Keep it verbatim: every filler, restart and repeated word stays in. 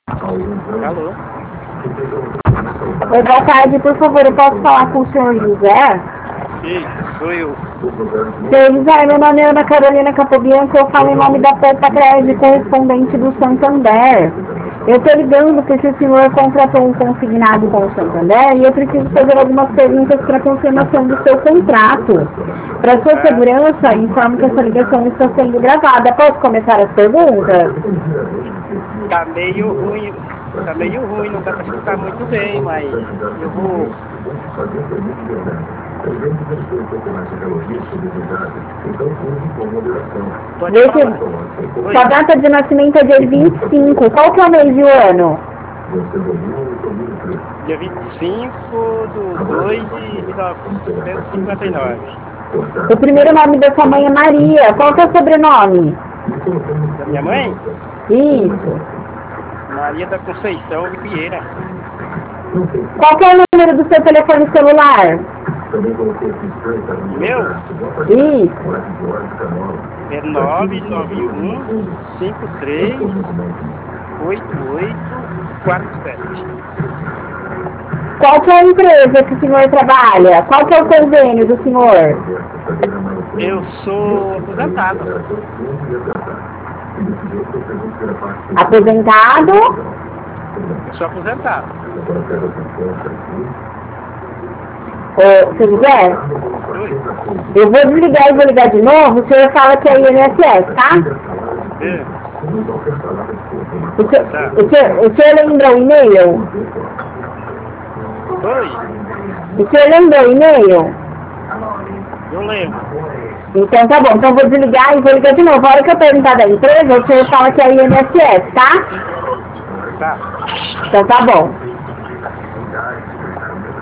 Alô? Oi, boa tarde, por favor, eu posso falar com o senhor José? Sim, sou eu. Senhor José, meu nome é Ana Carolina Capobianco, eu falo em nome da Porta Crédito, correspondente do Santander. Eu estou ligando porque o senhor contratou um consignado com o Santander e eu preciso fazer algumas perguntas para confirmação do seu contrato. Para sua Ah, segurança, informo que essa ligação está sendo gravada. Posso começar as perguntas? tá meio ruim, tá meio ruim, não dá pra escutar muito bem, mas eu vou. Pode Deixa falar. eu- Oi, Sua data de nascimento é dia vinte e cinco. Qual que é o mês e o ano? dia vinte e cinco de dois de mil novecentos e cinquenta e nove. O primeiro nome da sua mãe é Maria. Qual que é o sobrenome? Da minha mãe, Isso. Maria da Conceição de Vieira. Qual que é o número do seu telefone celular? Meu Isso. é nove nove um cinco três oito oito quatro sete. Qual que é a empresa que o senhor trabalha? Qual que é o convênio do senhor? Eu sou aposentado. Aposentado? Eu sou aposentado. Ô, seu José, Oi. eu vou desligar e vou ligar de novo. O senhor fala que é I N S S, tá? É, O senhor, tá. o senhor, o senhor lembra o e-mail? Oi, O senhor lembra o e-mail? eu lembro. Então tá bom, então eu vou desligar e vou ligar de novo. A hora que eu perguntar da empresa, o senhor fala que é I N S S, tá? Tá. Então tá bom.